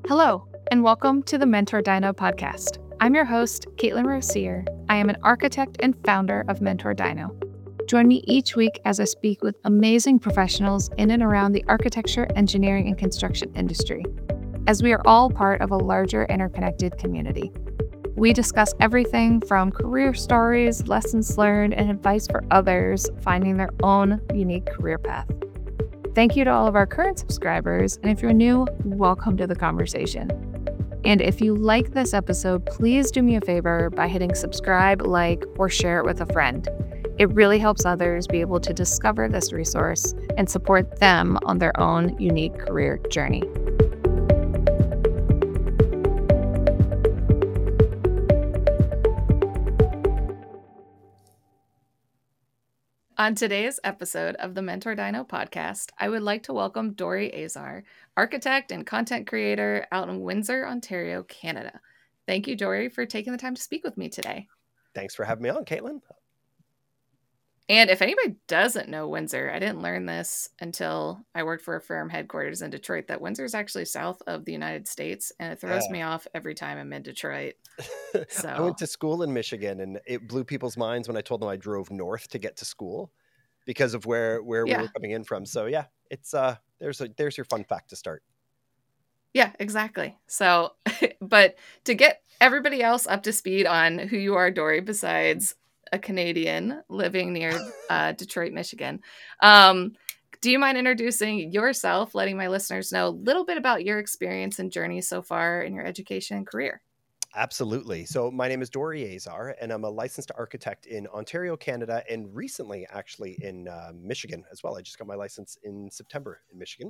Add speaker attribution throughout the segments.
Speaker 1: Hello, and welcome to the Mentor Dino podcast. I'm your host, Caitlin Rosier. I am an architect and founder of Mentor Dino. Join me each week as I speak with amazing professionals in and around the architecture, engineering, and construction industry, as we are all part of a larger interconnected community. We discuss everything from career stories, lessons learned, and advice for others finding their own unique career path. Thank you to all of our current subscribers, and if you're new, welcome to the conversation. And if you like this episode, please do me a favor by hitting subscribe, like, or share it with a friend. It really helps others be able to discover this resource and support them on their own unique career journey. On today's episode of the Mentor Dino podcast, I would like to welcome Dori Azar, architect and content creator out in Windsor, Ontario, Canada. Thank you, Dori, for taking the time to speak with me today.
Speaker 2: Thanks for having me on, Caitlin.
Speaker 1: And if anybody doesn't know Windsor, I didn't learn this until I worked for a firm headquarters in Detroit, that Windsor is actually south of the United States, and it throws me off every time I'm in Detroit.
Speaker 2: I went to school in Michigan, and it blew people's minds when I told them I drove north to get to school because of where we were coming in from. So yeah, it's there's your fun fact to start.
Speaker 1: Yeah, exactly. So, but to get everybody else up to speed on who you are, Dori, besides a Canadian living near Detroit, Michigan, do you mind introducing yourself, letting my listeners know a little bit about your experience and journey so far in your education and career?
Speaker 2: Absolutely. So my name is Dori Azar, and I'm a licensed architect in Ontario, Canada, and recently actually in Michigan as well. I just got my license in September in Michigan.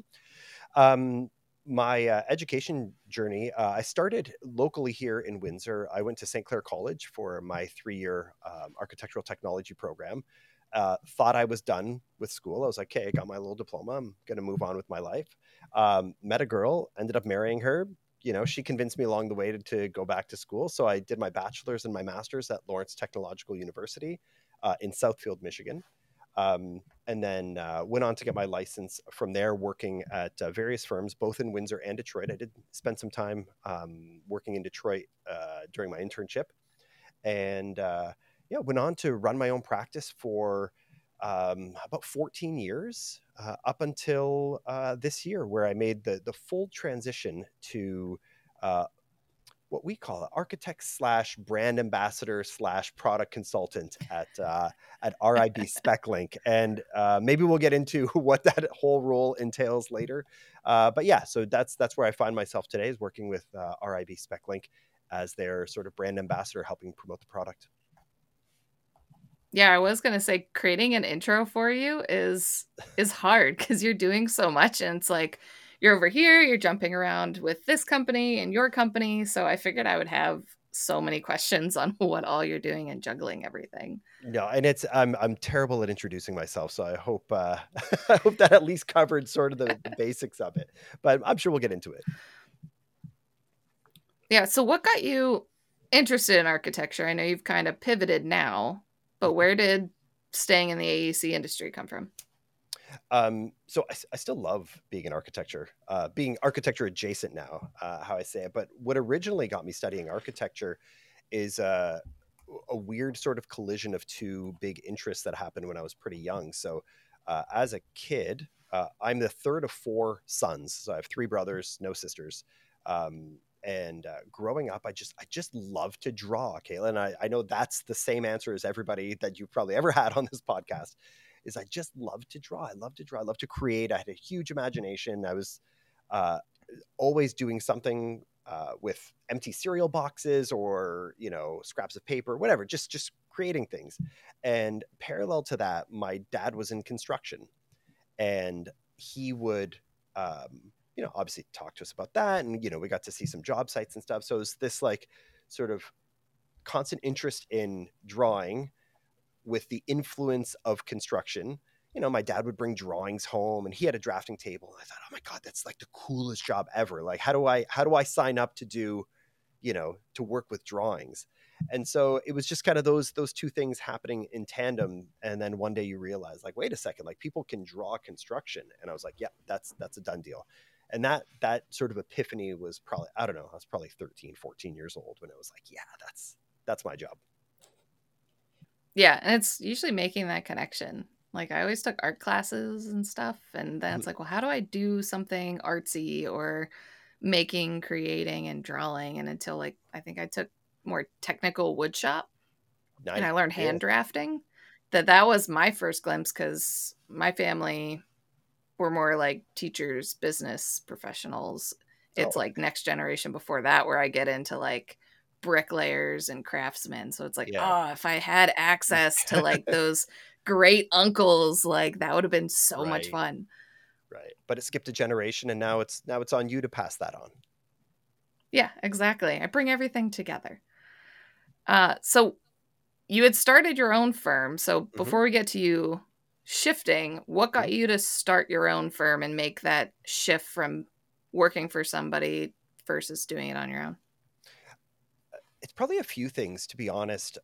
Speaker 2: My education journey, I started locally here in Windsor. I went to St. Clair College for my 3-year architectural technology program. Thought I was done with school. I was like, okay, I got my little diploma. I'm going to move on with my life. Met a girl, ended up marrying her. You know, she convinced me along the way to go back to school. So I did my bachelor's and my master's at Lawrence Technological University in Southfield, Michigan. And then went on to get my license from there, working at various firms, both in Windsor and Detroit. I did spend some time working in Detroit during my internship, and went on to run my own practice for about 14 years up until this year, where I made the full transition to what we call an architect slash brand ambassador slash product consultant at RIB SpecLink. And maybe we'll get into what that whole role entails later. But yeah, so that's where I find myself today, is working with RIB SpecLink as their sort of brand ambassador, helping promote the product.
Speaker 1: Yeah, I was going to say creating an intro for you is hard because you're doing so much, and it's like you're over here, you're jumping around with this company and your company. So I figured I would have so many questions on what all you're doing and juggling everything.
Speaker 2: No, and I'm terrible at introducing myself, so I hope I hope that at least covered sort of the basics of it. But I'm sure we'll get into it.
Speaker 1: Yeah, so what got you interested in architecture? I know you've kind of pivoted now, but where did staying in the AEC industry come from?
Speaker 2: So I still love being in architecture, being architecture adjacent now, how I say it. But what originally got me studying architecture is a weird sort of collision of two big interests that happened when I was pretty young. So as a kid, I'm the third of 4 sons. So I have 3 brothers, no sisters. And growing up, I just love to draw, Caitlin. I know that's the same answer as everybody that you've probably ever had on this podcast. Is I just love to draw. I love to draw. I love to create. I had a huge imagination. I was uh, always doing something with empty cereal boxes or scraps of paper, whatever. Just creating things. And parallel to that, my dad was in construction, and he would obviously talk to us about that, and we got to see some job sites and stuff. So it was this like sort of constant interest in drawing with the influence of construction. My dad would bring drawings home, and he had a drafting table. And I thought, oh my God, that's like the coolest job ever. Like, how do I sign up to do, to work with drawings? And so it was just kind of those two things happening in tandem. And then one day you realize, like, wait a second, like people can draw construction. And I was like, yeah, that's a done deal. And that sort of epiphany was probably, I don't know, I was probably 13, 14 years old when it was like, yeah, that's my job.
Speaker 3: Yeah, and it's usually making that connection. Like I always took art classes and stuff, and then it's
Speaker 2: Mhm.
Speaker 3: like, well, how do I do something artsy or making, creating, and drawing? And until like I think I took more technical wood shop and
Speaker 2: Nice.
Speaker 3: I learned
Speaker 2: Yeah.
Speaker 3: hand drafting, that was my first glimpse because my family were more like teachers, business professionals.
Speaker 2: Oh,
Speaker 3: It's like next generation before that where I get into like bricklayers and craftsmen. So it's like,
Speaker 2: yeah.
Speaker 3: oh, if I had access to like those great uncles, like that would have been so much
Speaker 2: Right.
Speaker 3: fun.
Speaker 2: Right. But it skipped a generation, and now it's on you to pass that on.
Speaker 3: Yeah, exactly. I bring everything together. So you had started your own firm. So
Speaker 2: Hmm.
Speaker 3: before we get to you shifting, what got you to start your own firm and make that shift from working for somebody versus doing it on your own?
Speaker 2: It's probably a few things, to be honest.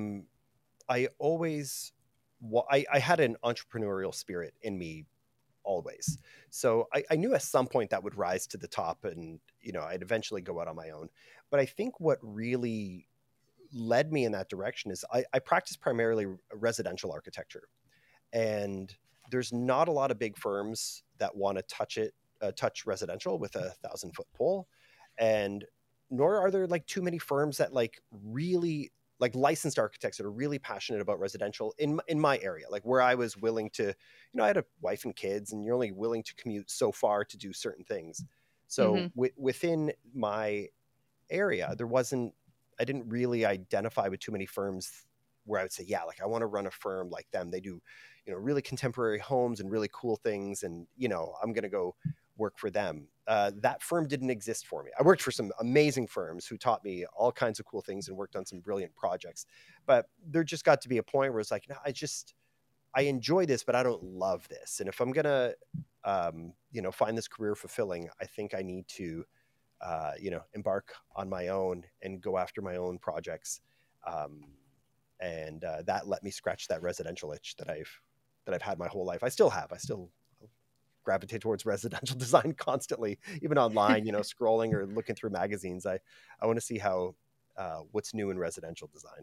Speaker 2: I always, I had an entrepreneurial spirit in me always. So I knew at some point that would rise to the top, and I'd eventually go out on my own. But I think what really led me in that direction is I practice primarily residential architecture, and there's not a lot of big firms that want to touch residential with 1,000 foot pole, and nor are there like too many firms that like really like licensed architects that are really passionate about residential in my area, like where I was willing to, I had a wife and kids, and you're only willing to commute so far to do certain things. So
Speaker 3: Mm-hmm.
Speaker 2: within my area, I didn't really identify with too many firms where I would say, yeah, like I want to run a firm like them. They do, really contemporary homes and really cool things. And, I'm going to go work for them. That firm didn't exist for me. I worked for some amazing firms who taught me all kinds of cool things and worked on some brilliant projects. But there just got to be a point where it's like, no, I enjoy this, but I don't love this. And if I'm going to, find this career fulfilling, I think I need to embark on my own and go after my own projects. Um, and that let me scratch that residential itch that I've had my whole life. I still have. I still gravitate towards residential design constantly, even online. Scrolling or looking through magazines. I want to see how what's new in residential design.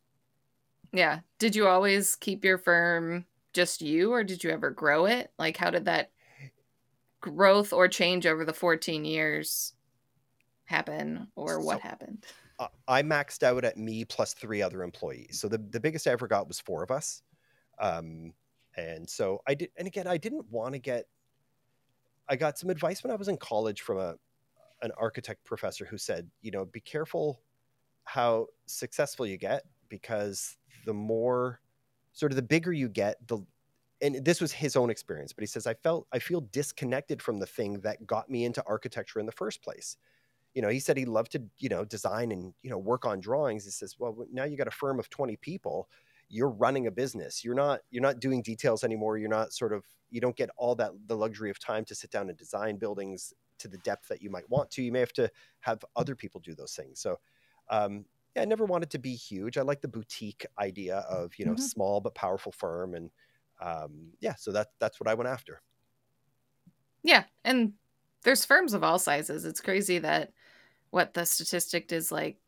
Speaker 3: Yeah. Did you always keep your firm just you, or did you ever grow it? Like, how did that growth or change over the 14 years happen, or what
Speaker 2: So
Speaker 3: happened?
Speaker 2: I maxed out at me plus 3 other employees. So the biggest I ever got was 4 of us. Um, and so I did, and again, I got some advice when I was in college from an architect professor who said, be careful how successful you get, because the more sort of the bigger you get, and this was his own experience, but he says, I feel disconnected from the thing that got me into architecture in the first place. He said he loved to, design and, work on drawings. He says, well, now you got a firm of 20 people. You're running a business. You're not doing details anymore. You don't get all that, the luxury of time to sit down and design buildings to the depth that you might want to. You may have to have other people do those things. So, yeah, I never wanted to be huge. I like the boutique idea of,
Speaker 3: Mhm.
Speaker 2: small but powerful firm. And, yeah, so that's what I went after.
Speaker 3: Yeah. And there's firms of all sizes. It's crazy that what the statistic is like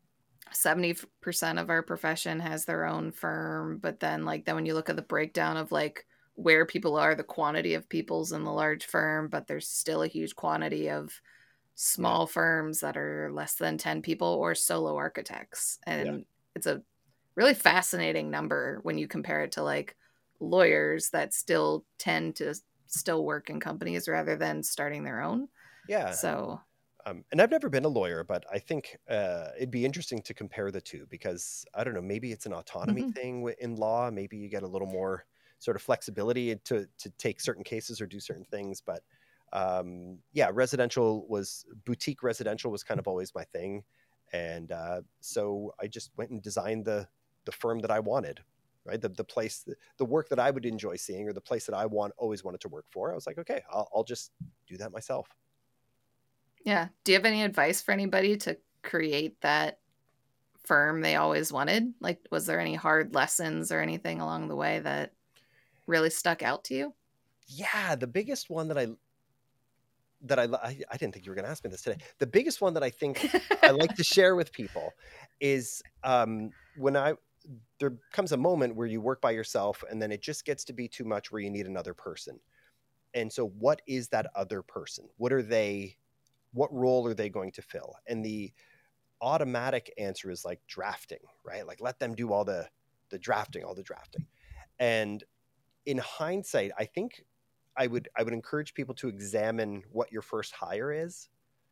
Speaker 3: 70% of our profession has their own firm, but then when you look at the breakdown of like where people are, the quantity of people's in the large firm, but there's still a huge quantity of
Speaker 2: Yeah.
Speaker 3: small firms that are less than 10 people or solo architects.
Speaker 2: Yeah.
Speaker 3: And it's a really fascinating number when you compare it to like lawyers that still tend to still work in companies rather than starting their own.
Speaker 2: Yeah.
Speaker 3: So,
Speaker 2: And I've never been a lawyer, but I think it'd be interesting to compare the two, because I don't know, maybe it's an autonomy
Speaker 3: mhm.
Speaker 2: thing in law. Maybe you get a little more sort of flexibility to take certain cases or do certain things. But yeah, boutique residential was kind of always my thing, and so I just went and designed the firm that I wanted. Right, the place, the work that I would enjoy seeing, or the place that I always wanted to work for. I was like, okay, I'll just do that myself.
Speaker 3: Yeah. Do you have any advice for anybody to create that firm they always wanted? Like, was there any hard lessons or anything along the way that really stuck out to you?
Speaker 2: Yeah, that I didn't think you were going to ask me this today. The biggest one that I think I like to share with people is when there comes a moment where you work by yourself and then it just gets to be too much where you need another person. And so what is that other person? What role are they going to fill? And the automatic answer is like drafting, right? Like let them do all the drafting. And in hindsight, I think I would encourage people to examine what your first hire is.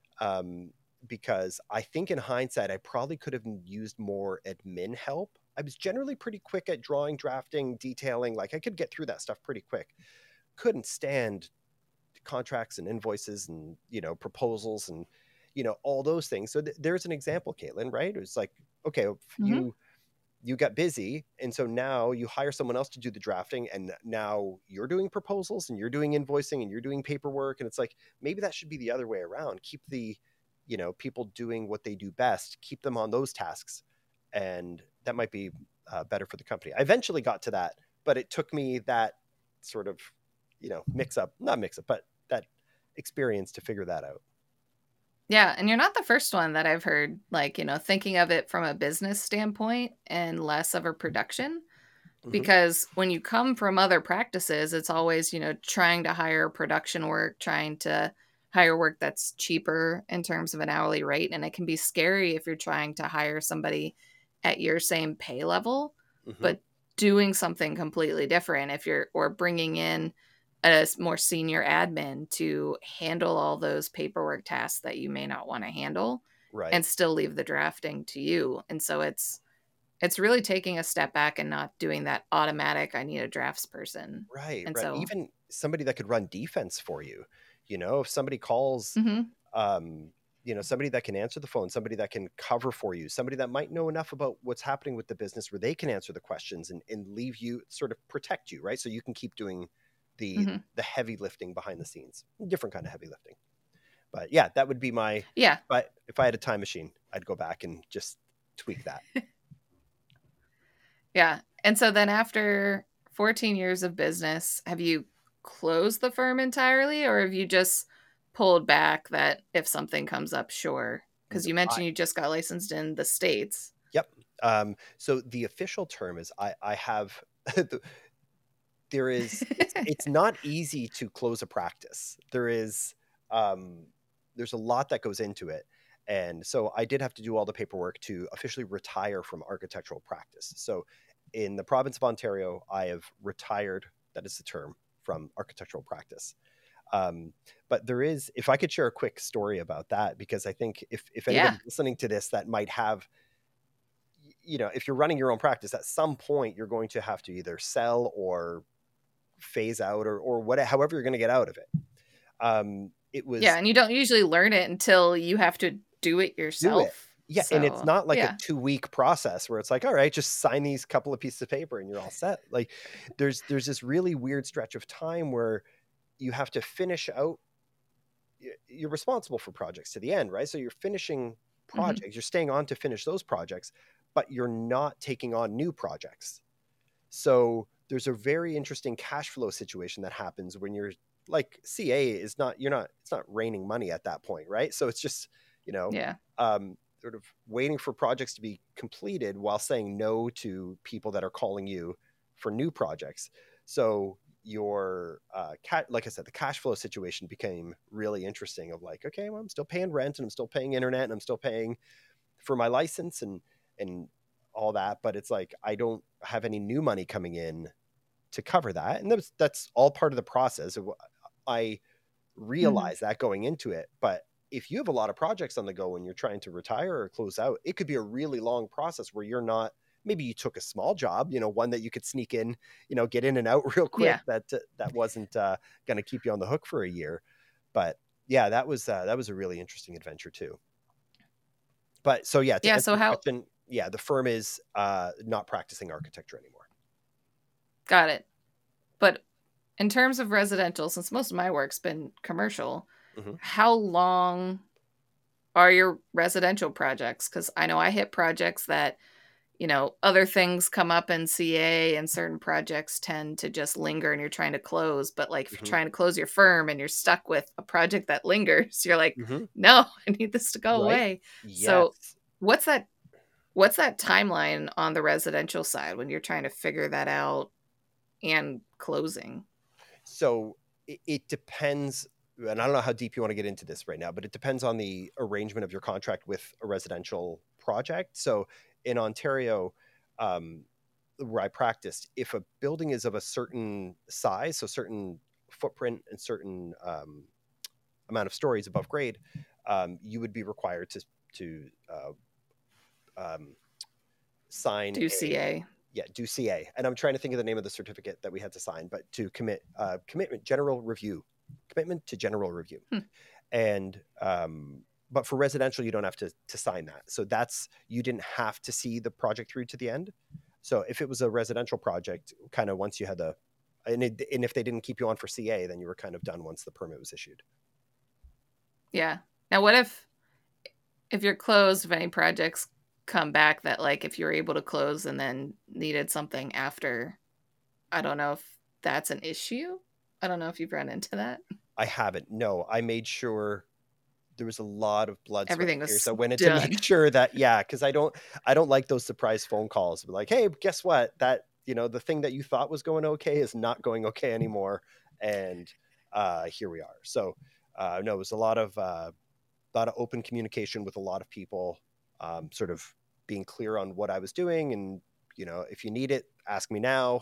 Speaker 2: Because I think in hindsight, I probably could have used more admin help. I was generally pretty quick at drawing, drafting, detailing. Like I could get through that stuff pretty quick. Couldn't stand contracts and invoices and, proposals and, all those things. So there's an example, Caitlin, right? It's like, okay, you got busy. And so now you hire someone else to do the drafting. And now you're doing proposals and you're doing invoicing and you're doing paperwork. And it's like, maybe that should be the other way around. Keep the, people doing what they do best, keep them on those tasks. And that might be better for the company. I eventually got to that, but it took me that sort of, not mix up, but that experience to figure that out.
Speaker 3: Yeah, and you're not the first one that I've heard, like, thinking of it from a business standpoint and less of a production. Because when you come from other practices, it's always, trying to hire production work, trying to hire work that's cheaper in terms of an hourly rate. And it can be scary if you're trying to hire somebody at your same pay level, but doing something completely different or bringing in a more senior admin to handle all those paperwork tasks that you may not want to handle,
Speaker 2: right,
Speaker 3: and still leave the drafting to you. And so it's really taking a step back and not doing that automatic, I need a drafts person.
Speaker 2: Right.
Speaker 3: And
Speaker 2: Right.
Speaker 3: so
Speaker 2: Even somebody that could run defense for you, if somebody calls, somebody that can answer the phone, somebody that can cover for you, somebody that might know enough about what's happening with the business where they can answer the questions and leave you, sort of protect you, right? So you can keep doing the heavy lifting behind the scenes, different kind of heavy lifting. But yeah, that would be but if I had a time machine, I'd go back and just tweak that.
Speaker 3: Yeah. And so then after 14 years of business, have you closed the firm entirely, or have you just pulled back that if something comes up, sure? Because you mentioned you just got licensed in the States.
Speaker 2: Yep. So the official term is I have it's not easy to close a practice. There's a lot that goes into it. And so I did have to do all the paperwork to officially retire from architectural practice. So in the province of Ontario, I have retired, that is the term, from architectural practice. But if I could share a quick story about that, because I think if anybody listening to this that might have, if you're running your own practice, at some point you're going to have to either sell or phase out or whatever, however you're going to get out of it. It was,
Speaker 3: and you don't usually learn it until you have to do it yourself.
Speaker 2: Yeah, so, and it's not like a 2-week process where it's like, all right, just sign these couple of pieces of paper and you're all set. Like there's this really weird stretch of time where you have to finish out. You're responsible for projects to the end, right? So you're finishing projects, you're staying on to finish those projects, but you're not taking on new projects. So there's a very interesting cash flow situation that happens when you're like CA it's not raining money at that point, right? So it's just, sort of waiting for projects to be completed while saying no to people that are calling you for new projects. So your like I said, the cash flow situation became really interesting of like, okay, well, I'm still paying rent and I'm still paying internet and I'm still paying for my license and all that, but it's like I don't have any new money coming in to cover that. And that's all part of the process. I realize that going into it, but if you have a lot of projects on the go and you're trying to retire or close out, it could be a really long process where you're not, maybe you took a small job, one that you could sneak in, get in and out real quick. That wasn't going to keep you on the hook for a year. But yeah, that was a really interesting adventure too. But so yeah, the firm is not practicing architecture anymore.
Speaker 3: Got it. But in terms of residential, since most of my work's been commercial, how long are your residential projects? Because I know I hit projects that other things come up in CA and certain projects tend to just linger and you're trying to close. But like if you're trying to close your firm and you're stuck with a project that lingers, you're like, no, I need this to go away.
Speaker 2: Yes.
Speaker 3: So what's that timeline on the residential side when you're trying to figure that out and closing?
Speaker 2: So it depends, and I don't know how deep you want to get into this right now, but it depends on the arrangement of your contract with a residential project. So in Ontario, where I practiced, if a building is of a certain size, so certain footprint and certain amount of stories above grade, you would be required to sign
Speaker 3: Do CA.
Speaker 2: do CA. And I'm trying to think of the name of the certificate that we had to sign, but to commitment to general review. And but for residential, you don't have to sign that. So you didn't have to see the project through to the end. So if it was a residential project, kind of once you had and if they didn't keep you on for CA, then you were kind of done once the permit was issued.
Speaker 3: Yeah. Now, what if you're closed, if any projects come back that like if you're able to close and then needed something after, I don't know if that's an issue. I don't know if you've run into that.
Speaker 2: I haven't. No, I made sure there was a lot of blood, sweat,
Speaker 3: Everything
Speaker 2: and tears
Speaker 3: was
Speaker 2: that went into
Speaker 3: done.
Speaker 2: make sure that, because I don't like those surprise phone calls. Like, hey, guess what? That, the thing that you thought was going okay is not going okay anymore. And here we are. So no, it was a lot of open communication with a lot of people, sort of being clear on what I was doing. And, if you need it, ask me now.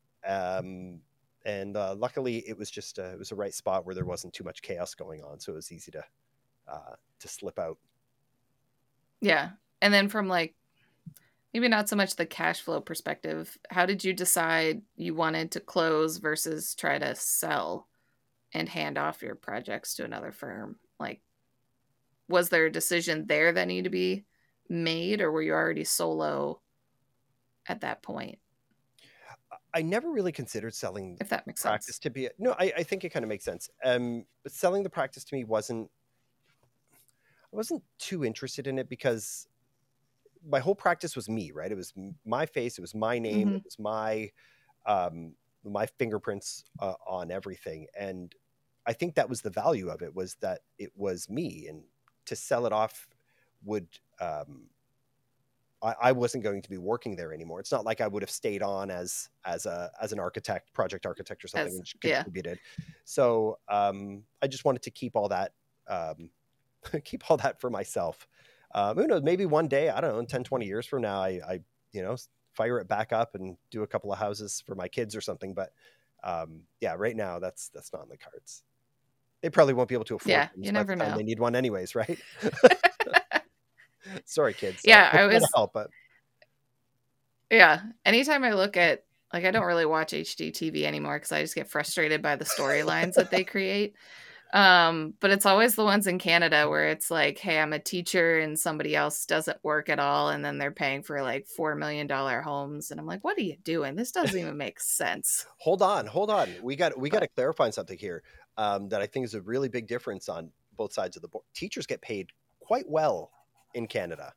Speaker 2: And luckily it was just, it was the right spot where there wasn't too much chaos going on. So it was easy to slip out.
Speaker 3: Yeah. And then from like, maybe not so much the cash flow perspective, how did you decide you wanted to close versus try to sell and hand off your projects to another firm? Like, was there a decision there that needed to be made, or were you already solo at that point?
Speaker 2: I never really considered selling,
Speaker 3: if that makes
Speaker 2: practice
Speaker 3: sense.
Speaker 2: to be no, I think it kind of makes sense. But selling the practice to me I wasn't too interested in it, because my whole practice was me, right? It was my face, it was my name, it was my fingerprints on everything. And I think that was the value of it, was that it was me, and to sell it off would, I wasn't going to be working there anymore. It's not like I would have stayed on as an architect, project architect or something, and contributed. So I just wanted to keep all that for myself. Who knows, maybe one day, I don't know, in 10, 20 years from now, I fire it back up and do a couple of houses for my kids or something. But right now that's not in the cards. They probably won't be able to afford
Speaker 3: Yeah,
Speaker 2: them
Speaker 3: you
Speaker 2: by the
Speaker 3: never
Speaker 2: time
Speaker 3: know.
Speaker 2: they need one anyways, right? Sorry, kids.
Speaker 3: Yeah,
Speaker 2: I'm trying to help, but
Speaker 3: yeah. Anytime I look at, like, I don't really watch HGTV anymore because I just get frustrated by the storylines that they create. But it's always the ones in Canada where it's like, hey, I'm a teacher and somebody else doesn't work at all, and then they're paying for like $4 million homes, and I'm like, what are you doing? This doesn't even make sense.
Speaker 2: hold on. We got to clarify something here, that I think is a really big difference on both sides of the board. Teachers get paid quite well in Canada.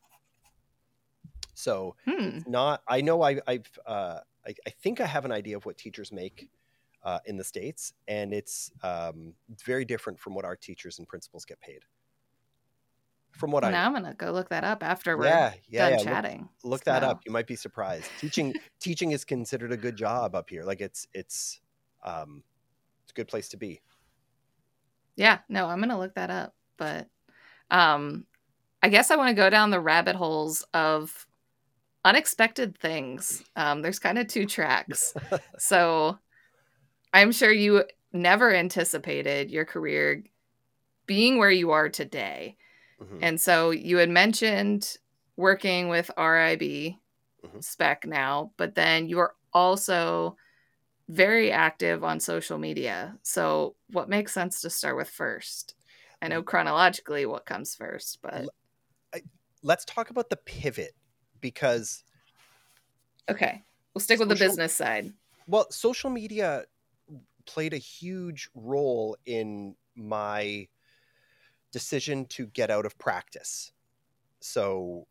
Speaker 2: So it's not, I know I think I have an idea of what teachers make in the States, and it's very different from what our teachers and principals get paid. From what I know.
Speaker 3: Now I'm gonna go look that up after we're done chatting.
Speaker 2: Look that up. You might be surprised. Teaching is considered a good job up here. Like it's a good place to be.
Speaker 3: Yeah, no, I'm gonna look that up. But I guess I want to go down the rabbit holes of unexpected things. There's kind of two tracks. So I'm sure you never anticipated your career being where you are today. And so you had mentioned working with RIB spec now, but then you are also very active on social media. So what makes sense to start with first? I know chronologically what comes first, but
Speaker 2: let's talk about the pivot, because
Speaker 3: okay, we'll stick with the business side.
Speaker 2: Well, social media played a huge role in my decision to get out of practice. So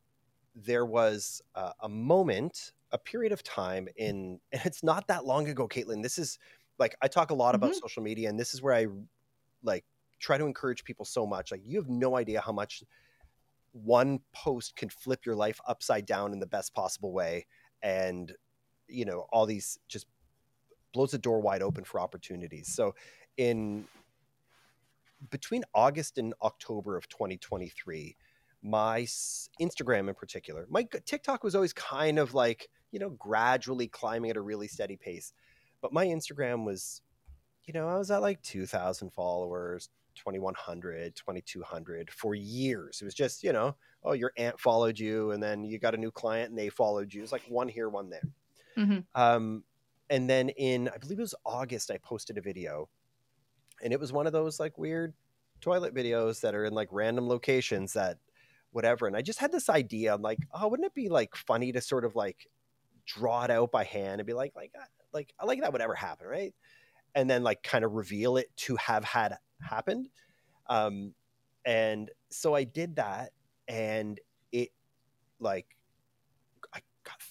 Speaker 2: there was a moment, a period of time and it's not that long ago, Caitlin. This is like, I talk a lot about
Speaker 3: Mhm.
Speaker 2: social media, and this is where I like try to encourage people so much. Like, you have no idea how much one post can flip your life upside down in the best possible way. And, all these just blows the door wide open for opportunities. So in between August and October of 2023, my Instagram in particular, my TikTok was always kind of like, gradually climbing at a really steady pace. But my Instagram was, I was at like 2,000 followers, 2,100, 2,200 for years. It was just, oh, your aunt followed you, and then you got a new client and they followed you. It's like one here, one there.
Speaker 3: Mhm.
Speaker 2: And then I believe it was August, I posted a video, and it was one of those like weird toilet videos that are in like random locations that whatever. And I just had this idea. I'm like, oh, wouldn't it be like funny to sort of like draw it out by hand and be like I like that would ever happen, right? And then like kind of reveal it to have had happened. Um, and so I did that, and it like I got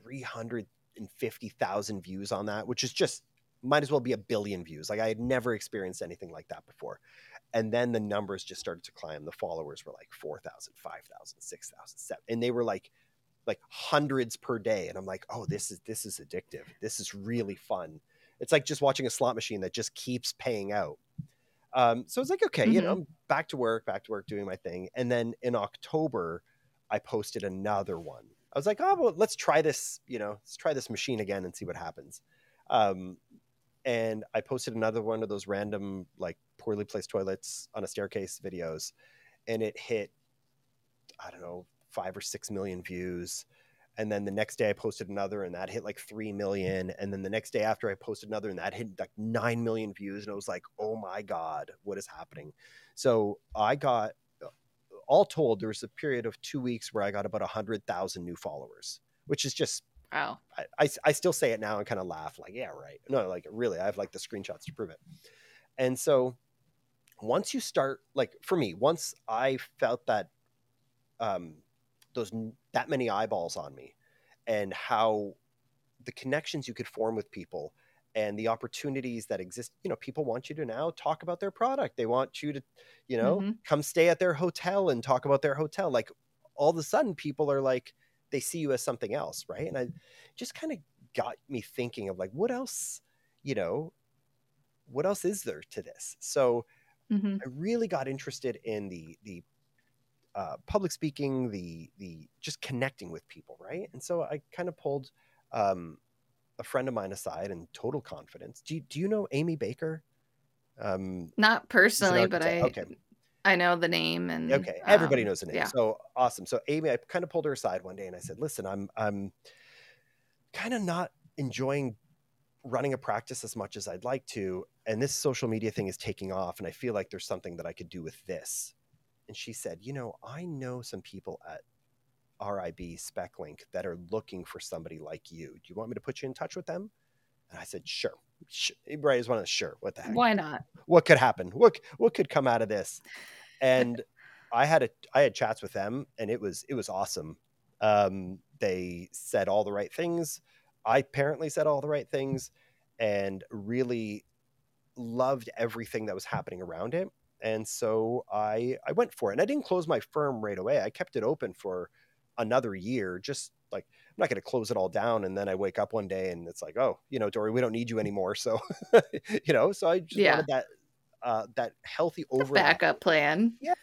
Speaker 2: 350,000 views on that, which is just might as well be a billion views. Like, I had never experienced anything like that before. And then the numbers just started to climb. The followers were like 4,000, 5,000, 6,000, 7,000, and they were like hundreds per day. And I'm like, oh, this is addictive. This is really fun. It's like just watching a slot machine that just keeps paying out. So it's like, okay,
Speaker 3: Mhm.
Speaker 2: I'm back to work, doing my thing. And then in October, I posted another one. I was like, oh, well, let's try this, let's try this machine again and see what happens. Um, and I posted another one of those random, like, poorly placed toilets on a staircase videos, and it hit, I don't know, 5 or 6 million views. And then the next day I posted another, and that hit like 3 million. And then the next day after, I posted another, and that hit like 9 million views. And I was like, oh my God, what is happening? So I got, all told, there was a period of 2 weeks where I got about 100,000 new followers, which is just,
Speaker 3: Wow.
Speaker 2: I still say it now and kind of laugh like, yeah, right. No, like, really, I have like the screenshots to prove it. And so once you start, like, for me, once I felt that, um, that many eyeballs on me, and how the connections you could form with people and the opportunities that exist, people want you to now talk about their product. They want you to,
Speaker 3: Mhm.
Speaker 2: come stay at their hotel and talk about their hotel. Like, all of a sudden people are like, they see you as something else. Right. And I just kind of got me thinking of like, you know, what else is there to this? So
Speaker 3: Mhm.
Speaker 2: I really got interested in the public speaking, the just connecting with people, right? And so I kind of pulled a friend of mine aside in total confidence. Do you know Amy Baker?
Speaker 3: Not
Speaker 2: She's an
Speaker 3: personally, but
Speaker 2: architect.
Speaker 3: I know the name and
Speaker 2: Okay, everybody knows the name.
Speaker 3: yeah.
Speaker 2: So awesome. So Amy, I kind of pulled her aside one day and I said, "Listen, I'm kind of not enjoying running a practice as much as I'd like to, and this social media thing is taking off, and I feel like there's something that I could do with this." And she said, I know some people at RIB SpecLink that are looking for somebody like you. Do you want me to put you in touch with them? And I said, sure. Right, is one of the sure. What the heck?
Speaker 3: Why not?
Speaker 2: What could happen? What could come out of this? And I had chats with them, and it was awesome. They said all the right things. I apparently said all the right things, and really loved everything that was happening around it. And so I went for it. And I didn't close my firm right away. I kept it open for another year. Just like, I'm not going to close it all down. And then I wake up one day and it's like, oh, Dory, we don't need you anymore. So, so I just
Speaker 3: Yeah.
Speaker 2: wanted that healthy
Speaker 3: A
Speaker 2: overlap.
Speaker 3: backup plan.
Speaker 2: Yeah.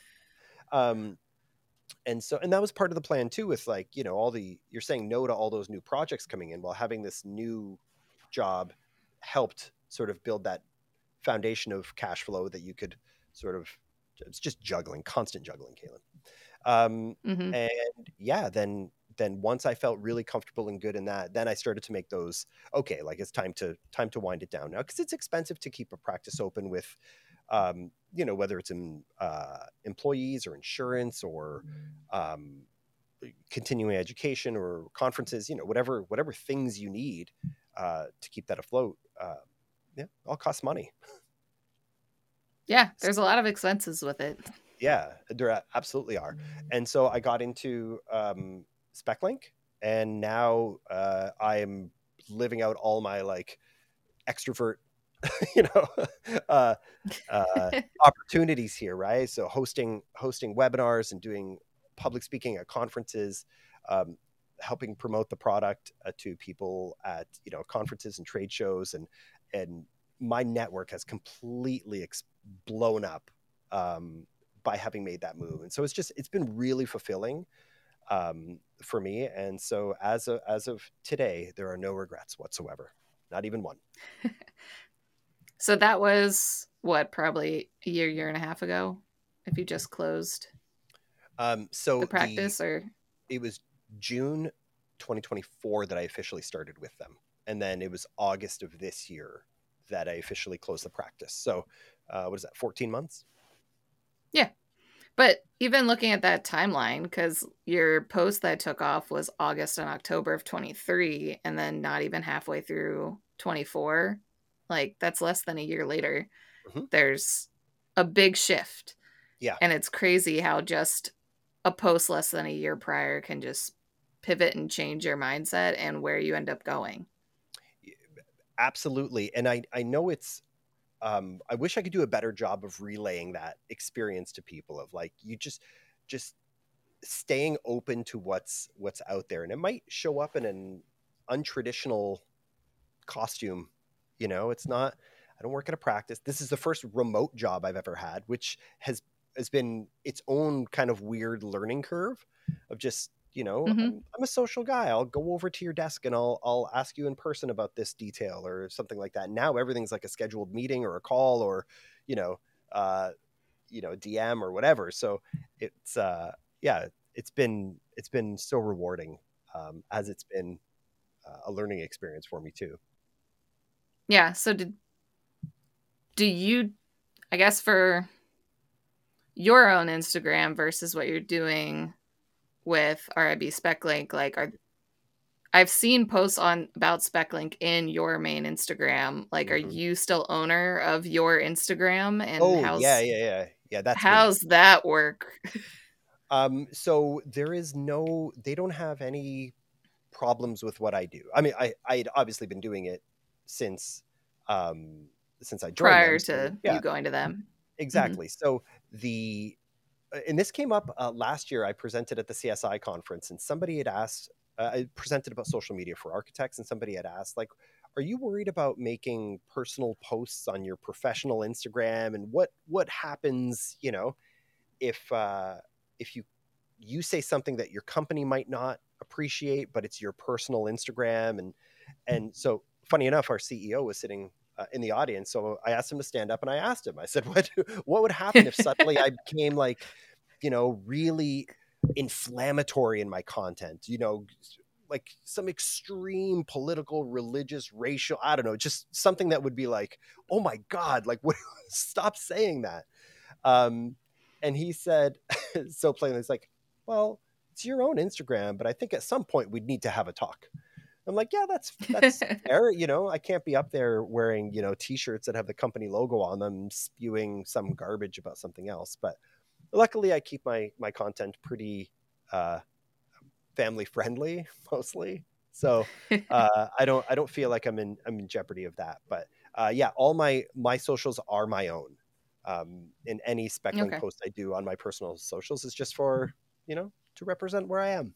Speaker 2: And that was part of the plan too, with like, you're saying no to all those new projects coming in, while having this new job helped sort of build that foundation of cash flow that you could sort of, it's just constant juggling, Caitlin.
Speaker 3: Mhm.
Speaker 2: And yeah, then once I felt really comfortable and good in that, then I started to make those, okay, like, it's time to wind it down now, because it's expensive to keep a practice open with, whether it's in employees or insurance or continuing education or conferences, whatever things you need to keep that afloat. Yeah, all costs money.
Speaker 3: Yeah, there's a lot of expenses with it.
Speaker 2: Yeah, there absolutely are. And so I got into SpecLink, and now I am living out all my like extrovert, you know, uh, opportunities here, right? So hosting webinars and doing public speaking at conferences, helping promote the product to people at conferences and trade shows, and my network has completely blown up by having made that move. And so it's been really fulfilling for me. And so as of today, there are no regrets whatsoever, not even one.
Speaker 3: So that was what, probably a year and a half ago, if you just closed
Speaker 2: So
Speaker 3: the practice, or
Speaker 2: it was June 2024 that I officially started with them, and then it was August of this year that I officially closed the practice. So what is that, 14 months?
Speaker 3: Yeah. But even looking at that timeline, because your post that took off was August and October of 23, and then not even halfway through 24, like that's less than a year later,
Speaker 2: Mm-hmm.
Speaker 3: there's a big shift.
Speaker 2: Yeah.
Speaker 3: And it's crazy how just a post less than a year prior can just pivot and change your mindset and where you end up going.
Speaker 2: Absolutely. And I know it's, I wish I could do a better job of relaying that experience to people, of like, you just staying open to what's out there. And it might show up in an untraditional costume. It's not, I don't work at a practice. This is the first remote job I've ever had, which has been its own kind of weird learning curve of just, I'm a social guy. I'll go over to your desk and I'll ask you in person about this detail or something like that. Now everything's like a scheduled meeting or a call or, DM or whatever. So it's, yeah, it's been so rewarding, as it's been a learning experience for me too.
Speaker 3: Yeah. So do you, I guess for your own Instagram versus what you're doing with RIB SpecLink, like I've seen posts about SpecLink in your main Instagram. Like, are you still owner of your Instagram? And
Speaker 2: yeah. That's
Speaker 3: how's
Speaker 2: me.
Speaker 3: that work?
Speaker 2: So they don't have any problems with what I do. I mean, I'd obviously been doing it since I joined
Speaker 3: Prior
Speaker 2: them. So,
Speaker 3: to
Speaker 2: yeah,
Speaker 3: you going to them.
Speaker 2: exactly. So and this came up last year. I presented at the CSI conference, and somebody had asked. I presented about social media for architects, and somebody had asked, like, "Are you worried about making personal posts on your professional Instagram? And what happens, if you say something that your company might not appreciate, but it's your personal Instagram?" And so, funny enough, our CEO was sitting in the audience. So I asked him to stand up, and I asked him, I said, what would happen if suddenly I became like, really inflammatory in my content, like some extreme political, religious, racial, I don't know, just something that would be like, oh my God, like, what, stop saying that. And he said, so plainly, it's like, well, it's your own Instagram, but I think at some point we'd need to have a talk. I'm like, yeah, that's fair. I can't be up there wearing, t-shirts that have the company logo on them, spewing some garbage about something else. But luckily I keep my content pretty family friendly mostly. So I don't feel like I'm in jeopardy of that. But yeah, all my socials are my own. In any SpecLink post I do on my personal socials is just for, to represent where I am.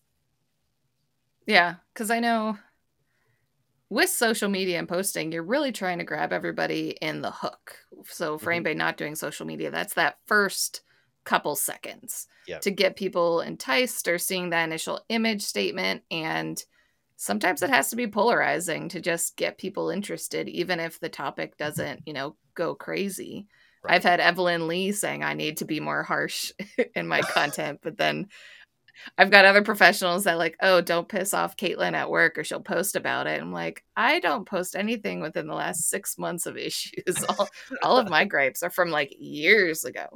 Speaker 3: Yeah, because I know with social media and posting, you're really trying to grab everybody in the hook. So for anybody not doing social media, that's that first couple seconds to get people enticed or seeing that initial image statement. And sometimes it has to be polarizing to just get people interested, even if the topic doesn't, go crazy. Right. I've had Evelyn Lee saying I need to be more harsh in my content, but then I've got other professionals that like, oh, don't piss off Caitlin at work or she'll post about it. I'm like, I don't post anything within the last 6 months of issues. all of my gripes are from like years ago.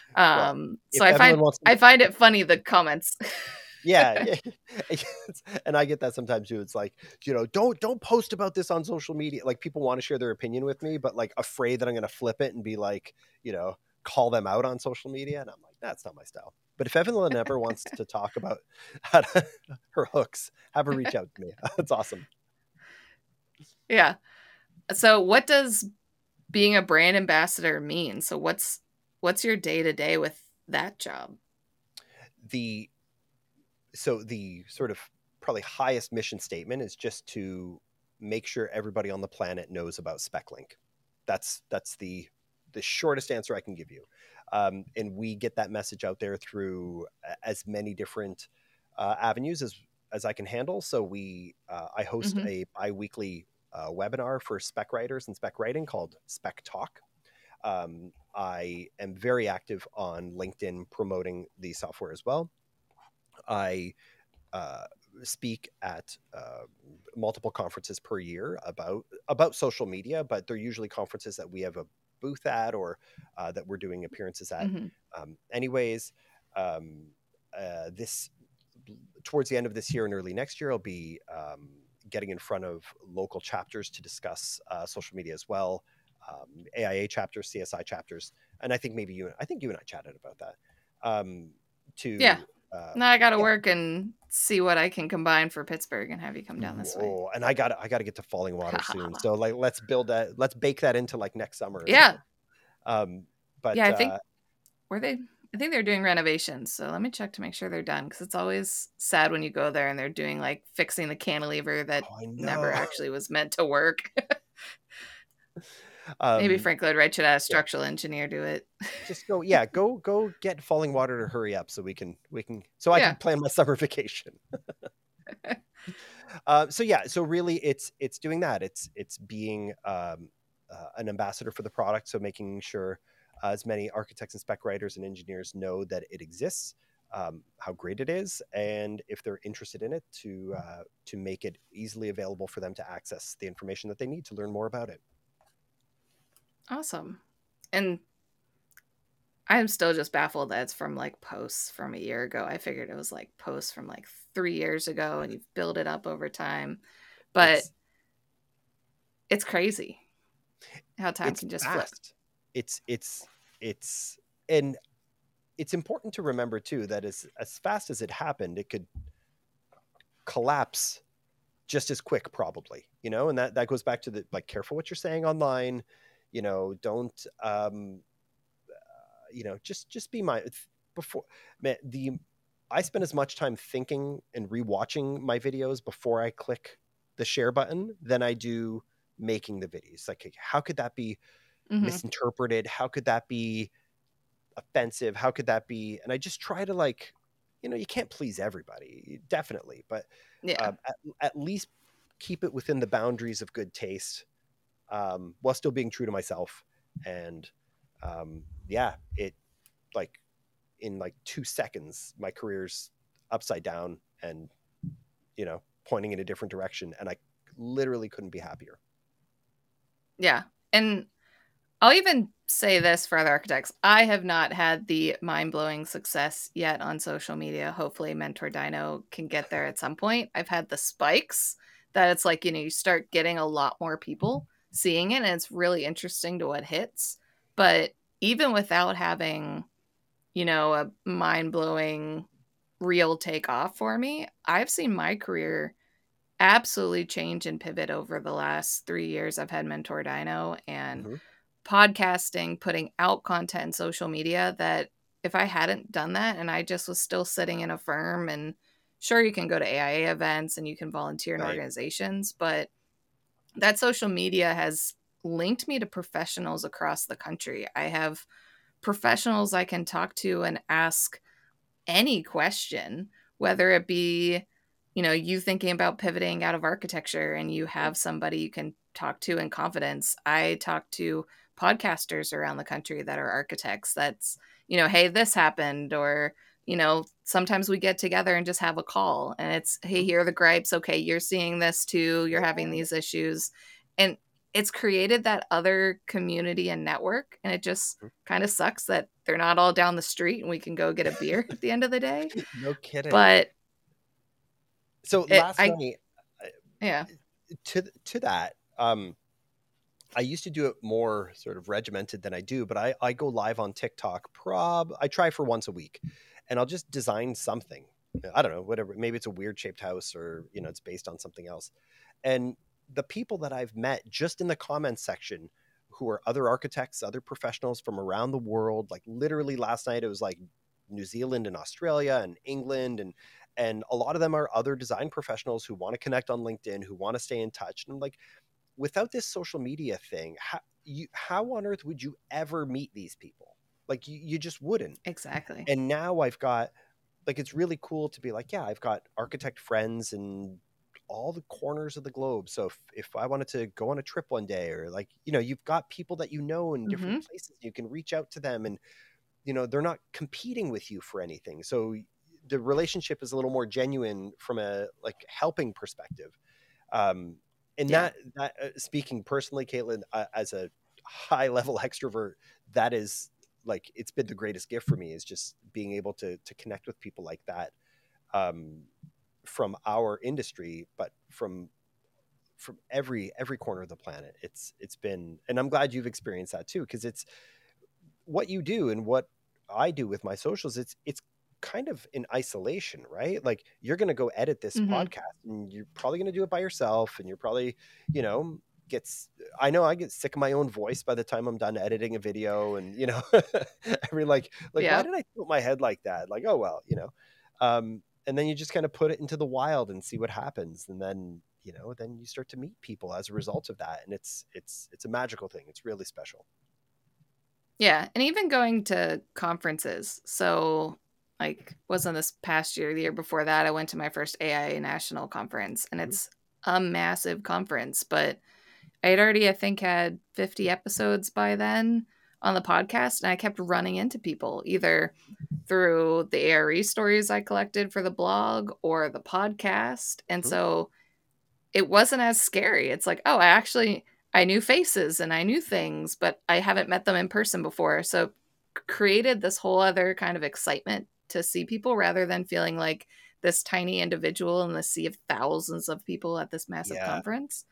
Speaker 3: So I find it funny, the comments.
Speaker 2: Yeah. And I get that sometimes too. It's like, don't post about this on social media. Like, people want to share their opinion with me, but like afraid that I'm going to flip it and be like, call them out on social media. And I'm like, that's not my style. But if Evelyn ever wants to talk about how to, her hooks, have her reach out to me. That's awesome.
Speaker 3: Yeah. So what does being a brand ambassador mean? So what's your day-to-day with that job?
Speaker 2: The sort of probably highest mission statement is just to make sure everybody on the planet knows about SpecLink. That's the shortest answer I can give you. And we get that message out there through as many different avenues as I can handle. So I host a bi-weekly webinar for spec writers and spec writing called Spec Talk. I am very active on LinkedIn promoting the software as well. I speak at multiple conferences per year about social media, but they're usually conferences that we have a booth at or that we're doing appearances at. Anyways, this towards the end of this year and early next year, I'll be getting in front of local chapters to discuss social media as well, AIA chapters, CSI chapters, and I think you and I chatted about that.
Speaker 3: Now I got to work and see what I can combine for Pittsburgh and have you come down this way.
Speaker 2: And I got to get to Falling Water soon. So like, let's bake that into like next summer.
Speaker 3: Yeah.
Speaker 2: But
Speaker 3: yeah, I think they're doing renovations. So let me check to make sure they're done. Cause it's always sad when you go there and they're doing like fixing the cantilever that never actually was meant to work. Maybe Frank Lloyd Wright should have a structural engineer do it.
Speaker 2: Just go get Falling Water to hurry up so I can plan my summer vacation. So really it's doing that. It's being an ambassador for the product. So making sure as many architects and spec writers and engineers know that it exists, how great it is, and if they're interested in it, to make it easily available for them to access the information that they need to learn more about it.
Speaker 3: Awesome. And I'm still just baffled that it's from like posts from a year ago. I figured it was like posts from like 3 years ago and you've built it up over time. But it's crazy how time can just flip.
Speaker 2: And it's important to remember too that as fast as it happened, it could collapse just as quick, probably, and that goes back to the, like, careful what you're saying online, don't, just be before, man, I spend as much time thinking and rewatching my videos before I click the share button than I do making the videos. Like, how could that be misinterpreted? How could that be offensive? How could that be? And I just try to, you can't please everybody, definitely, but at least keep it within the boundaries of good taste, while still being true to myself. And it, like, in 2 seconds, my career's upside down and, pointing in a different direction. And I literally couldn't be happier.
Speaker 3: Yeah. And I'll even say this for other architects. I have not had the mind-blowing success yet on social media. Hopefully Mentor Dyno can get there at some point. I've had the spikes that it's like, you start getting a lot more people seeing it, and it's really interesting to what hits. But even without having, a mind-blowing real takeoff for me, I've seen my career absolutely change and pivot over the last 3 years I've had Mentor Dyno, and podcasting, putting out content in social media, that if I hadn't done that and I just was still sitting in a firm, and sure, you can go to AIA events and you can volunteer in organizations, but that social media has linked me to professionals across the country. I have professionals I can talk to and ask any question, whether it be, you thinking about pivoting out of architecture and you have somebody you can talk to in confidence. I talk to podcasters around the country that are architects that's, hey, this happened, or, sometimes we get together and just have a call and it's, hey, here are the gripes. Okay, you're seeing this too. You're having these issues. And it's created that other community and network. And it just kind of sucks that they're not all down the street and we can go get a beer at the end of the day.
Speaker 2: No kidding.
Speaker 3: But
Speaker 2: so last night, to that, I used to do it more sort of regimented than I do, but I go live on TikTok. I try for once a week, and I'll just design something. I don't know, whatever. Maybe it's a weird shaped house, or it's based on something else. And the people that I've met just in the comments section, who are other architects, other professionals from around the world, like literally last night it was like New Zealand and Australia and England, and a lot of them are other design professionals who want to connect on LinkedIn, who want to stay in touch. And I'm like, without this social media thing, how on earth would you ever meet these people? Like you just wouldn't.
Speaker 3: Exactly.
Speaker 2: And now I've got, like, it's really cool to be like, yeah, I've got architect friends in all the corners of the globe. So if I wanted to go on a trip one day, or like, you've got people that in different places, you can reach out to them, and they're not competing with you for anything. So the relationship is a little more genuine from a like helping perspective. And that speaking personally, Caitlin, as a high level extrovert, that is like, it's been the greatest gift for me, is just being able to connect with people like that, from our industry, but from every corner of the planet. It's been, and I'm glad you've experienced that too, because it's what you do and what I do with my socials. It's kind of in isolation, right? Like, you're going to go edit this podcast, and you're probably going to do it by yourself, and you're probably, gets, I know I get sick of my own voice by the time I'm done editing a video, and every like why did I tilt my head like that? Like, oh well, and then you just kind of put it into the wild and see what happens, and then then you start to meet people as a result of that, and it's a magical thing. It's really special.
Speaker 3: Yeah, and even going to conferences. So, like, wasn't this past year, the year before that, I went to my first AIA national conference, and it's a massive conference, but I had already, I think, had 50 episodes by then on the podcast, and I kept running into people either through the ARE stories I collected for the blog or the podcast. And so it wasn't as scary. It's like, oh, I knew faces and I knew things, but I haven't met them in person before. So created this whole other kind of excitement to see people, rather than feeling like this tiny individual in the sea of thousands of people at this massive conference.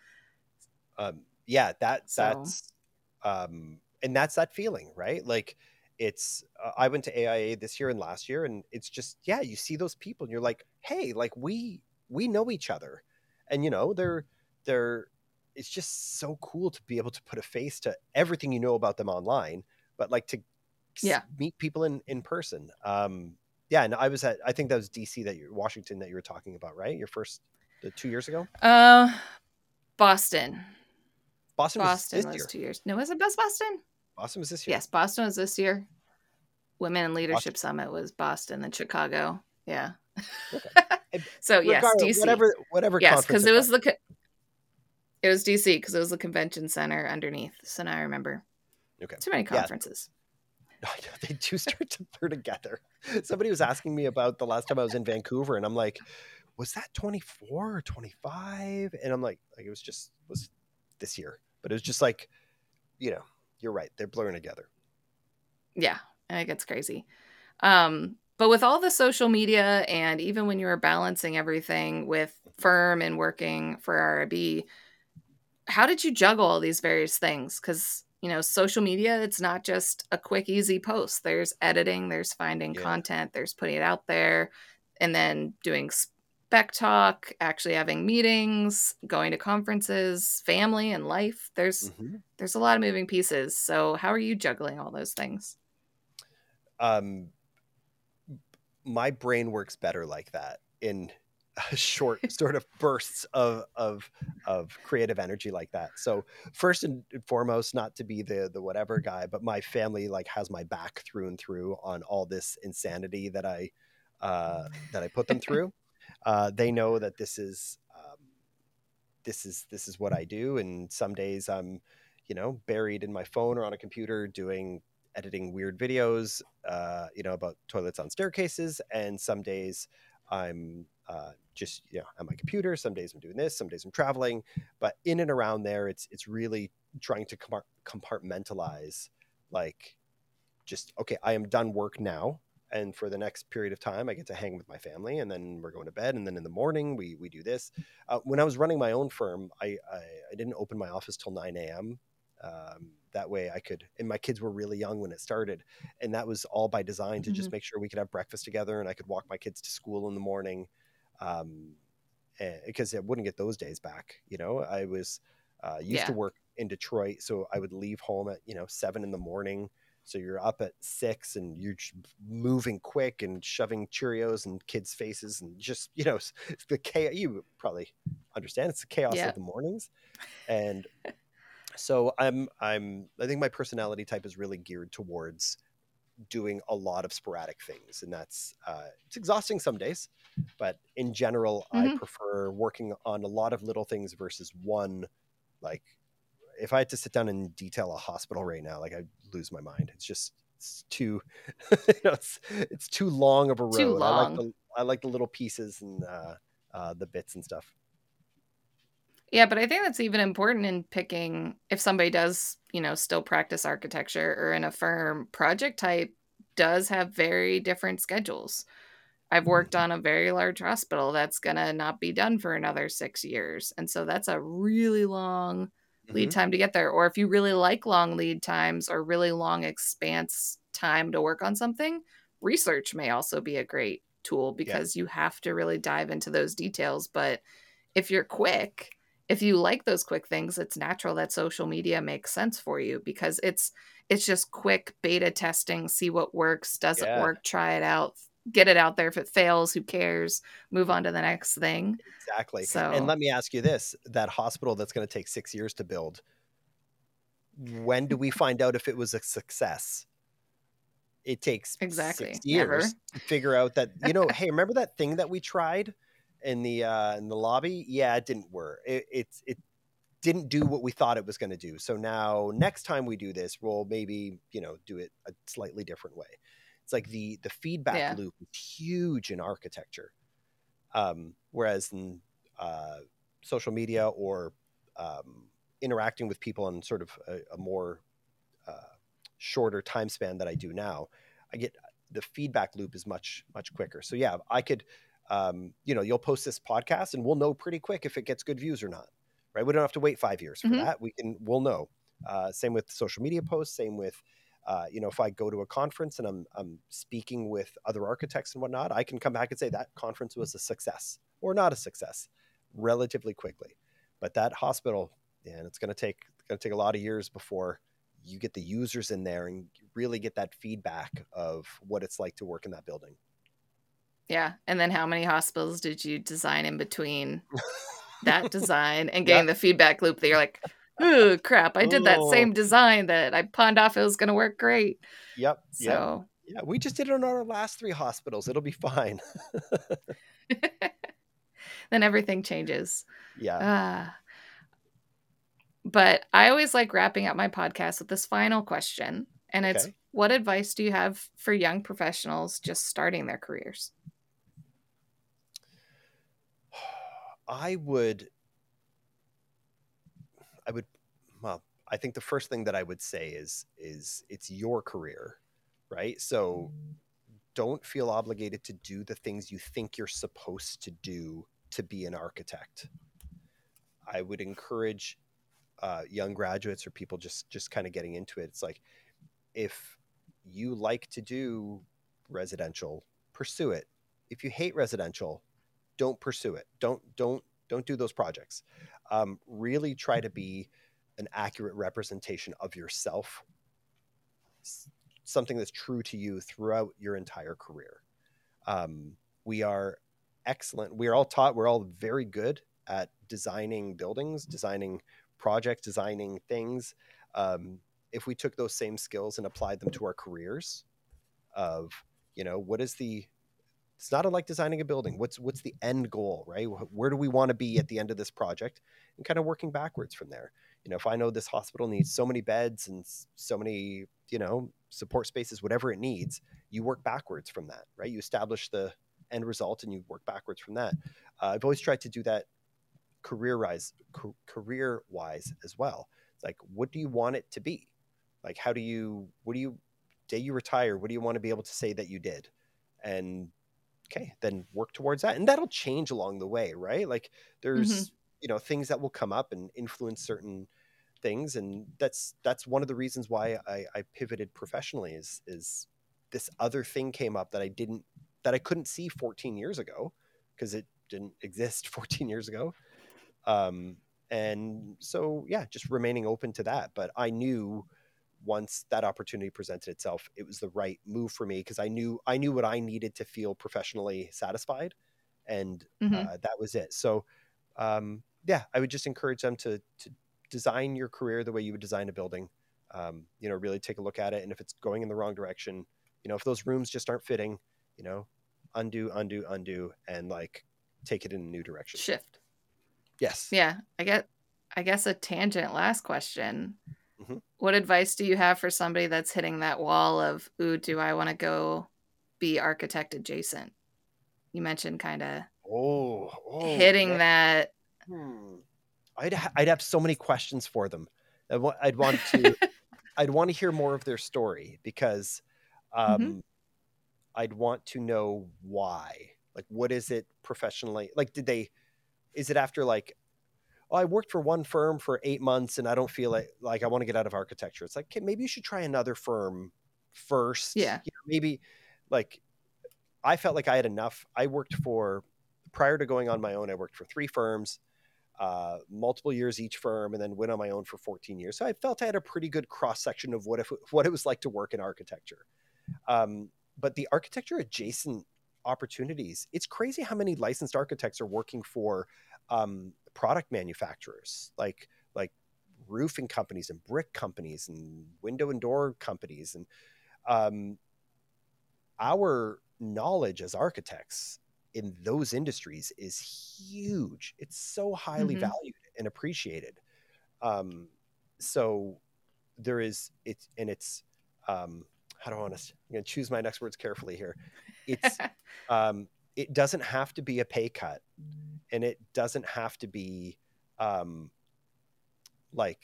Speaker 2: That's and that's that feeling, right? Like, it's I went to AIA this year and last year, and it's just, you see those people and you're like, hey, like, we know each other, and they're it's just so cool to be able to put a face to everything about them online, but like to meet people in person. And I think that was DC, Washington, that you were talking about, right? Your first 2 years ago.
Speaker 3: Boston
Speaker 2: Was this
Speaker 3: was
Speaker 2: year.
Speaker 3: 2 years. No, was it Boston?
Speaker 2: Boston was this year.
Speaker 3: Yes, Boston was this year. Women in Leadership Summit was Boston, then Chicago. Yeah.
Speaker 2: Okay.
Speaker 3: So yes, DC.
Speaker 2: Whatever.
Speaker 3: Yes, because it was it was DC, because it was the convention center underneath. So now I remember.
Speaker 2: Okay.
Speaker 3: Too many conferences.
Speaker 2: Yeah. They do start to blur together. Somebody was asking me about the last time I was in Vancouver, and I'm like, was that 24 or 25? And I'm like it was this year, but it was just like, you're right, they're blurring together.
Speaker 3: Yeah, and it gets crazy. But with all the social media, and even when you were balancing everything with firm and working for RIB, how did you juggle all these various things? Because, social media, it's not just a quick, easy post. There's editing, there's finding content, there's putting it out there, and then doing spec talk, actually having meetings, going to conferences, family and life. There's a lot of moving pieces. So how are you juggling all those things?
Speaker 2: My brain works better like that, in short sort of bursts of creative energy like that. So first and foremost, not to be the whatever guy, but my family like has my back through and through on all this insanity that I put them through. They know that this is what I do, and some days I'm buried in my phone or on a computer editing weird videos about toilets on staircases, and some days I'm just on my computer. Some days I'm doing this, some days I'm traveling, but in and around there, it's really trying to compartmentalize, like, just, okay, I am done work now, and for the next period of time I get to hang with my family, and then we're going to bed, and then in the morning we do this. When I was running my own firm, I didn't open my office till 9 a.m. that way I could, and my kids were really young when it started, and that was all by design to just make sure we could have breakfast together and I could walk my kids to school in the morning. Because I wouldn't get those days back. I was used to
Speaker 3: Yeah.
Speaker 2: work in Detroit, so I would leave home at 7 in the morning. So you're up at 6 and you're moving quick and shoving Cheerios in kids' faces and just it's the chaos. You probably understand it's the chaos
Speaker 3: Yeah.
Speaker 2: of the mornings, and so I think my personality type is really geared towards doing a lot of sporadic things, and that's it's exhausting some days, but in general I
Speaker 3: Mm-hmm.
Speaker 2: prefer working on a lot of little things versus one. Like if I had to sit down and detail a hospital right now, like I'd lose my mind. It's too it's too long of a
Speaker 3: Too
Speaker 2: road.
Speaker 3: long.
Speaker 2: I like the little pieces and the bits and stuff.
Speaker 3: Yeah, but I think that's even important in picking if somebody does, still practice architecture or in a firm, project type does have very different schedules. I've worked on a very large hospital that's going to not be done for another 6 years. And so that's a really long lead
Speaker 2: Mm-hmm.
Speaker 3: time to get there. Or if you really like long lead times or really long expanse time to work on something, research may also be a great tool
Speaker 2: Yeah.
Speaker 3: because you have to really dive into those details. But if you're quick, if you like those quick things, it's natural that social media makes sense for you because it's just quick beta testing, see what works, doesn't
Speaker 2: Yeah,
Speaker 3: work, try it out, get it out there. If it fails, who cares? Move on to the next thing.
Speaker 2: exactly. And
Speaker 3: So
Speaker 2: let me ask you this, that hospital that's going to take 6 years to build, when do we find out if it was a success? It takes 6
Speaker 3: exactly.
Speaker 2: years
Speaker 3: Never.
Speaker 2: to figure out that, hey, remember that thing that we tried in the lobby? Yeah, it didn't work. It didn't do what we thought it was going to do. So now next time we do this, we'll maybe, do it a slightly different way. It's like the feedback
Speaker 3: Yeah.
Speaker 2: loop is huge in architecture. Whereas in social media or interacting with people on sort of a more uh, shorter time span that I do now, I get the feedback loop is much, much quicker. So yeah, I could, you'll post this podcast and we'll know pretty quick if it gets good views or not, right? We don't have to wait 5 years for
Speaker 3: Hmm.
Speaker 2: that. We'll know. Same with social media posts, same with, if I go to a conference and I'm speaking with other architects and whatnot, I can come back and say that conference was a success or not a success relatively quickly. But that hospital, and it's going to take a lot of years before you get the users in there and really get that feedback of what it's like to work in that building.
Speaker 3: Yeah. And then how many hospitals did you design in between that design and
Speaker 2: Yeah.
Speaker 3: getting the feedback loop that you're like, oh crap, I did that
Speaker 2: Oh,
Speaker 3: same design that I pawned off, it was gonna work great.
Speaker 2: yep. Yep.
Speaker 3: So
Speaker 2: Yeah. We just did it on our last 3 hospitals. It'll be fine.
Speaker 3: then everything changes.
Speaker 2: Yeah.
Speaker 3: Ah. But I always like wrapping up my podcast with this final question. And it's
Speaker 2: Okay.
Speaker 3: what advice do you have for young professionals just starting their careers?
Speaker 2: I would, well, I think the first thing that I would say is it's your career, right? So don't feel obligated to do the things you think you're supposed to do to be an architect. I would encourage young graduates or people just kind of getting into it. It's like, if you like to do residential, pursue it. If you hate residential, don't pursue it. Don't do those projects. Really try to be an accurate representation of yourself, something that's true to you throughout your entire career. We are excellent. We are all taught. We're all very good at designing buildings, designing projects, designing things. If we took those same skills and applied them to our careers, of what is the, it's not like designing a building. What's the end goal, right? Where do we want to be at the end of this project, and kind of working backwards from there. If I know this hospital needs so many beds and so many support spaces, whatever it needs, you work backwards from that, right? You establish the end result and you work backwards from that. I've always tried to do that career wise as well. It's like, what do you want it to be? Like, what do you, day you retire, what do you want to be able to say that you did? And okay, then work towards that. And that'll change along the way, right? Like
Speaker 3: Hmm.
Speaker 2: there's, things that will come up and influence certain things. And that's one of the reasons why I pivoted professionally is this other thing came up that I couldn't see 14 years ago because it didn't exist 14 years ago. And so, yeah, just remaining open to that. But I knew once that opportunity presented itself, it was the right move for me because I knew what I needed to feel professionally satisfied. And that was it. So, yeah, I would just encourage them to design your career the way you would design a building. Really take a look at it. And if it's going in the wrong direction, if those rooms just aren't fitting, undo, and like take it in a new direction.
Speaker 3: Shift.
Speaker 2: Yes.
Speaker 3: Yeah. I guess a tangent last question.
Speaker 2: Mm-hmm.
Speaker 3: What advice do you have for somebody that's hitting that wall of, ooh, do I want to go be architect adjacent? You mentioned kind of hitting that.
Speaker 2: I'd have so many questions for them. I'd want to hear more of their story because I'd want to know why. Like, what is it professionally? Like, is it after like, oh, I worked for one firm for 8 months and I don't feel like I want to get out of architecture. It's like, okay, maybe you should try another firm first.
Speaker 3: Yeah.
Speaker 2: Maybe like I felt like I had enough. Prior to going on my own, I worked for 3 firms, multiple years each firm, and then went on my own for 14 years. So I felt I had a pretty good cross section of what it was like to work in architecture. But the architecture adjacent opportunities, it's crazy how many licensed architects are working for product manufacturers like roofing companies and brick companies and window and door companies. And our knowledge as architects in those industries is huge. It's so highly valued and appreciated. So there is, how do I want to, I'm going to choose my next words carefully here. It's, it doesn't have to be a pay cut, and it doesn't have to be, like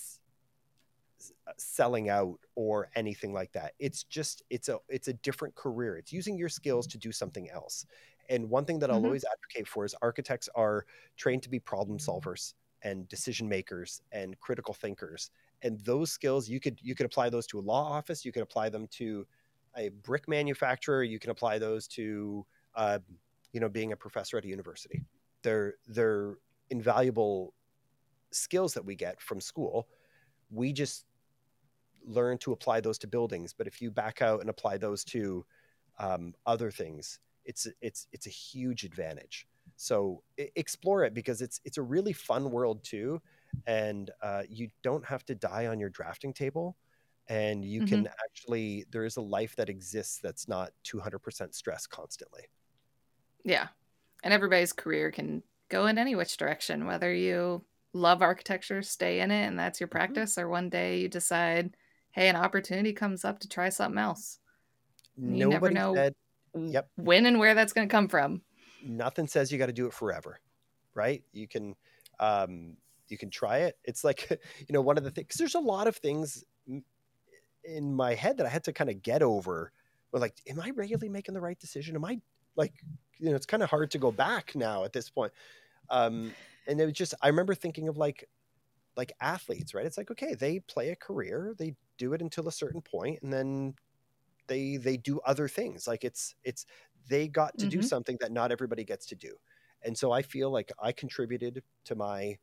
Speaker 2: selling out or anything like that. It's a different career. It's using your skills to do something else. And one thing that I'll always advocate for is architects are trained to be problem solvers and decision makers and critical thinkers. And those skills, you could apply those to a law office. You could apply them to a brick manufacturer. You can apply those to, being a professor at a university. They're invaluable skills that we get from school. We just learn to apply those to buildings. But if you back out and apply those to other things, it's a huge advantage. So explore it, because it's a really fun world too. And you don't have to die on your drafting table, and you can actually, there is a life that exists that's not 200% stress constantly.
Speaker 3: Yeah. And everybody's career can go in any which direction, whether you love architecture, stay in it, and that's your practice, or one day you decide, hey, an opportunity comes up to try something else. You never know when and where that's going to come from.
Speaker 2: Nothing says you got to do it forever, right? You can try it. It's like, one of the things, 'cause there's a lot of things in my head that I had to kind of get over. But like, am I really making the right decision? Am I like, it's kind of hard to go back now at this point. And it was just, I remember thinking of like athletes, right? It's like, okay, they play a career, they do it until a certain point, and then they do other things. Like it's they got to do something that not everybody gets to do. And so I feel like I contributed to my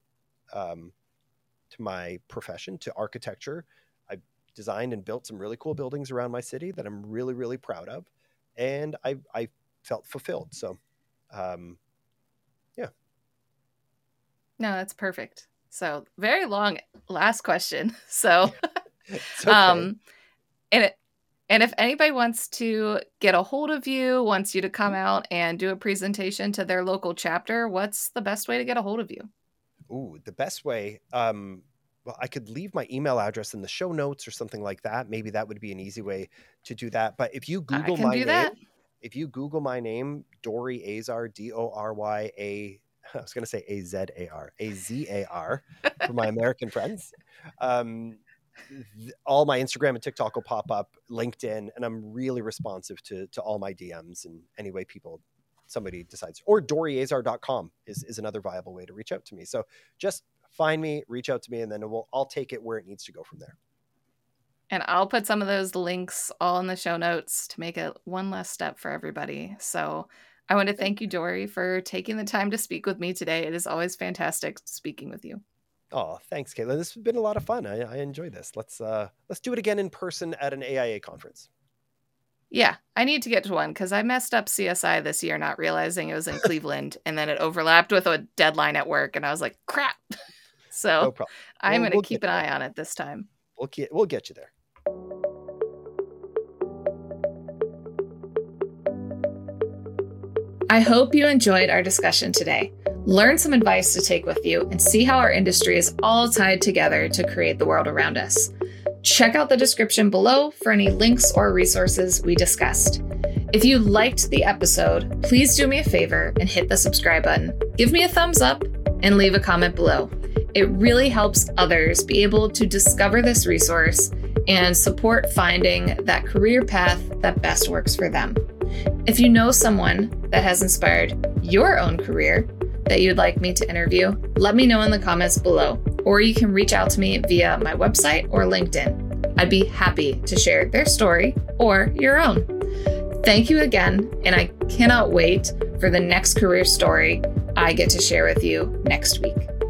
Speaker 2: profession, to architecture. I designed and built some really cool buildings around my city that I'm really, really proud of. And I felt fulfilled. So, yeah.
Speaker 3: No, that's perfect. So very long last question. So,
Speaker 2: It's okay.
Speaker 3: And if anybody wants to get a hold of you, wants you to come out and do a presentation to their local chapter, what's the best way to get a hold of you?
Speaker 2: Ooh, the best way. Well, I could leave my email address in the show notes or something like that. Maybe that would be an easy way to do that. But if you Google my name, Dory Azar, Dorya, I was going to say Azar for my American friends. All my Instagram and TikTok will pop up, LinkedIn, and I'm really responsive to all my DMs and any way somebody decides. Or DoryAzar.com is another viable way to reach out to me. So just find me, reach out to me, and then I'll take it where it needs to go from there.
Speaker 3: And I'll put some of those links all in the show notes to make it one less step for everybody. So I want to thank you, Dory, for taking the time to speak with me today. It is always fantastic speaking with you.
Speaker 2: Oh, thanks, Caitlin. This has been a lot of fun. I enjoyed this. Let's do it again in person at an AIA conference.
Speaker 3: Yeah, I need to get to one because I messed up CSI this year, not realizing it was in Cleveland, and then it overlapped with a deadline at work, and I was like, crap. So
Speaker 2: No problem.
Speaker 3: I'm going to keep an eye on it this time.
Speaker 2: We'll get you there.
Speaker 1: I hope you enjoyed our discussion today. Learn some advice to take with you and see how our industry is all tied together to create the world around us. Check out the description below for any links or resources we discussed. If you liked the episode, please do me a favor and hit the subscribe button. Give me a thumbs up and leave a comment below. It really helps others be able to discover this resource and support finding that career path that best works for them. If you know someone that has inspired your own career that you'd like me to interview, let me know in the comments below, or you can reach out to me via my website or LinkedIn. I'd be happy to share their story or your own. Thank you again, and I cannot wait for the next career story I get to share with you next week.